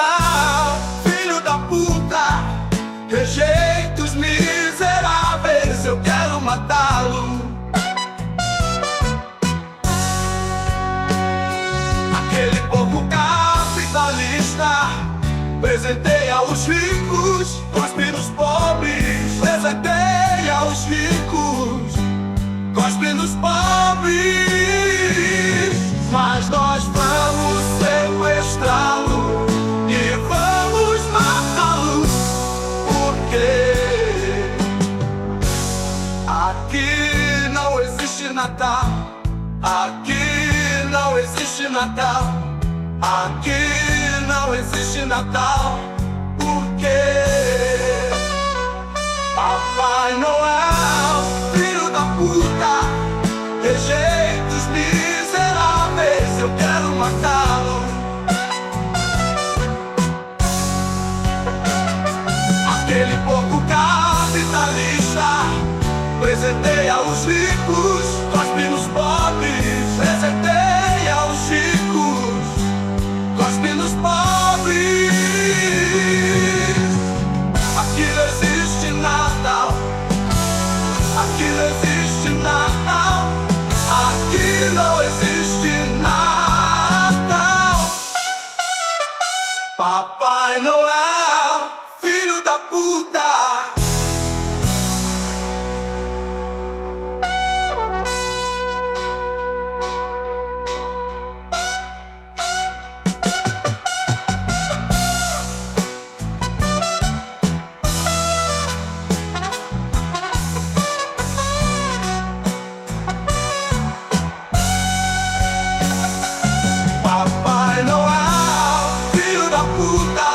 Noel, filho da puta, rejeita os miseráveis, eu quero matá-lo. Aquele povo capitalista presenteia os ricos, cospe nos pobres. Presenteia os ricos, cospe nos pobres. Mas nós vamos sequestrá-lo e vamos matá-lo, porque aqui não existe Natal. Aqui não existe Natal. Aqui não existe Natal, porque Papai Noel, filho da puta, rejeita os miseráveis, eu quero matá-lo. Aquele povo capitalista presenteia os ricos, cospe nos pobres. Presenteia os ricos, cospe nos pobres. Aqui não existe Natal. Aqui não existe Natal. Aqui não existe Natal. Papai Noel, filho da puta. Papai Noel, filho da puta,